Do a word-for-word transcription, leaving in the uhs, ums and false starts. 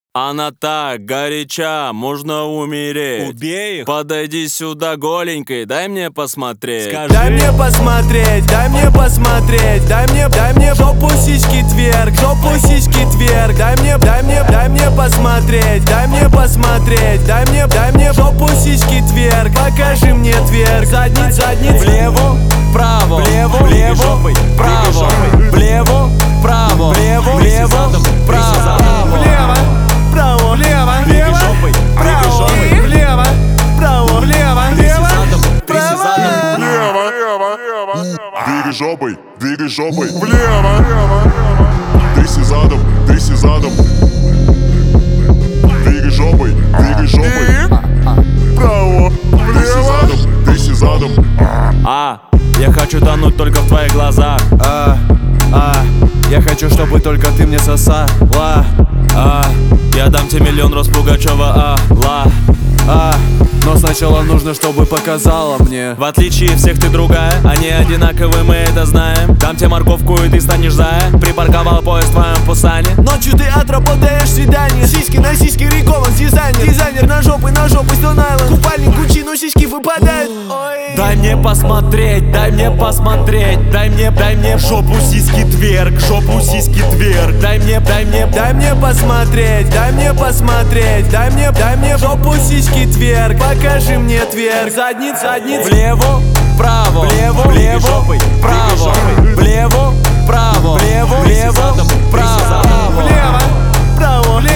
Она так горяча, можно умереть. Убей их. Подойди сюда голенькой, дай мне посмотреть. Скажи. Дай мне посмотреть, дай мне посмотреть, дай мне, дай мне жопу, сиськи, тверк, жопу, сиськи, тверк, дай мне, дай мне, дай мне посмотреть, дай мне посмотреть, дай мне, дай мне жопу, сиськи, тверк, покажи мне тверк, задниц, задниц, Влево, вправо, влево, влево, жопой, вправо, влево, вправо, влево, влево, вправо, влево, вправо, влево, Двигай влево, жопой, двигай вправо, жопой. влево, вправо, влево, Тряси влево, задом, тряси задом. Влево, влево, влево. Двигай жопой, двигай жопой. Влево, тряси задом, тряси задом. Двигай жопой, двигай жопой. Право, тряси задом, тряси задом. А, я хочу тонуть только в твоих глазах. А, а, я хочу, чтобы только ты мне сосала. А, я дам тебе миллион роз Пугачева, а, ла. А, но сначала нужно, чтобы показала мне. В отличие всех ты другая, они одинаковые, мы это знаем. Дам тебе морковку и ты станешь зая. Припарковал поезд в твоем Пусане. Ночью ты отработаешь свидание. Сиськи на сиськи, Рикован, дизайнер. Дизайнер на жопы, на жопы, Stone Island. Купальник Гуччи, но сиськи выпадают. Ой. Дай мне посмотреть, дай мне посмотреть. Дай мне, дай мне жопу, сиськи, тверк. Жопу, сиськи, тверк. Дай мне, дай мне, Дай мне посмотреть, дай мне посмотреть, дай мне, дай мне жопу, сиськи, тверк, покажи мне тверк, задниц, задниц, влево, вправо, влево, Двигай влево, жопой, двигай вправо, жопой. влево, вправо, влево, влево, задом, тряси вправо, задом. влево, вправо, влево,